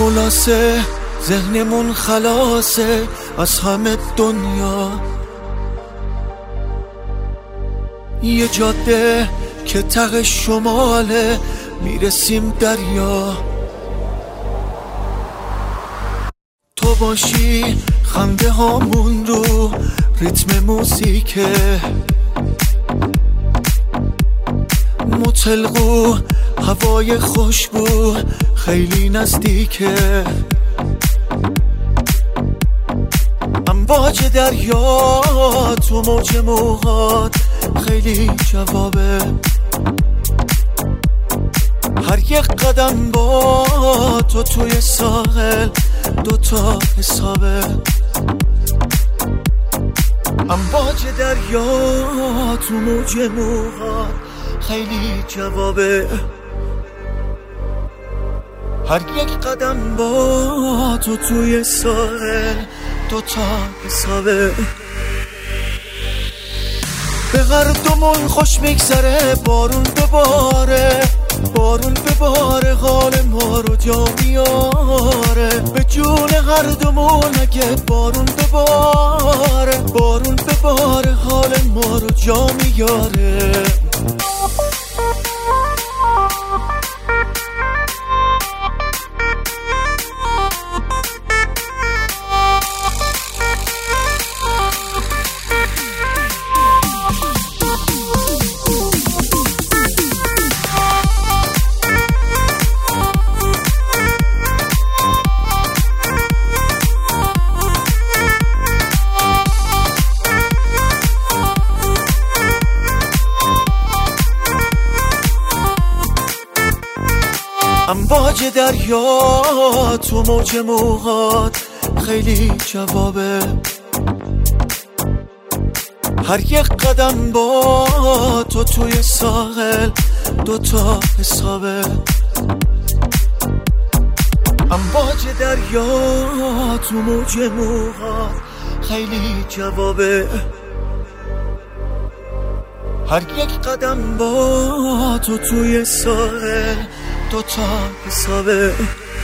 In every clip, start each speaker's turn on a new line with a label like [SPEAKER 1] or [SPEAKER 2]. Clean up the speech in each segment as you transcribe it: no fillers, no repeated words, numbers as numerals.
[SPEAKER 1] خلاصه ذهنمون خلاصه از همه دنیا، یه جاده که ته شماله میرسیم دریا. تو باشی خنده هامون رو ریتم موسیقه، مطلقو هوای خوشبو خیلی نزدیکه. امواج دریا تو موج موهات خیلی جوابه، هر یک قدم با تو توی ساحل دوتا حسابه. امواج دریا تو موج موهات خیلی جوابه، هر یک قدم با تو توی ساحل دوتا حسابه. به هردومون خوش میگذره بارون بباره، بارون بباره حال ما رو جا میاره. به جون هر دومون اگه بارون بباره، بارون بباره حال ما رو جا میاره. امواج دریا تو موج موهات خیلی جوابه، هر یک قدم با تو توی ساحل دوتا حسابه. امواج دریا تو موج موهات خیلی جوابه، هر یک قدم با تو توی ساحل دوتا حسابه.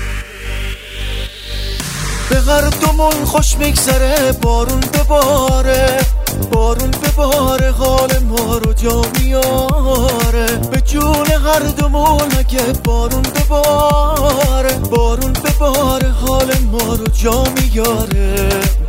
[SPEAKER 1] به هردومون خوش میگذره بارون بباره، بارون بباره حال ما رو جا میاره. به جون هر دومون اگه بارون بباره، بارون بباره حال ما رو جا میاره.